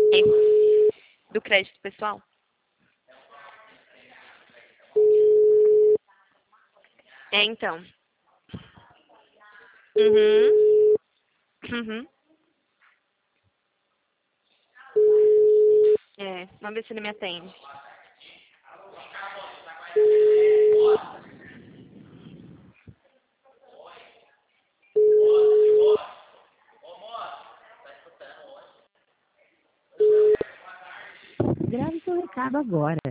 É, do crédito pessoal. É, então. Uhum. Uhum. É, vamos ver se ele me atende. Grave seu recado agora.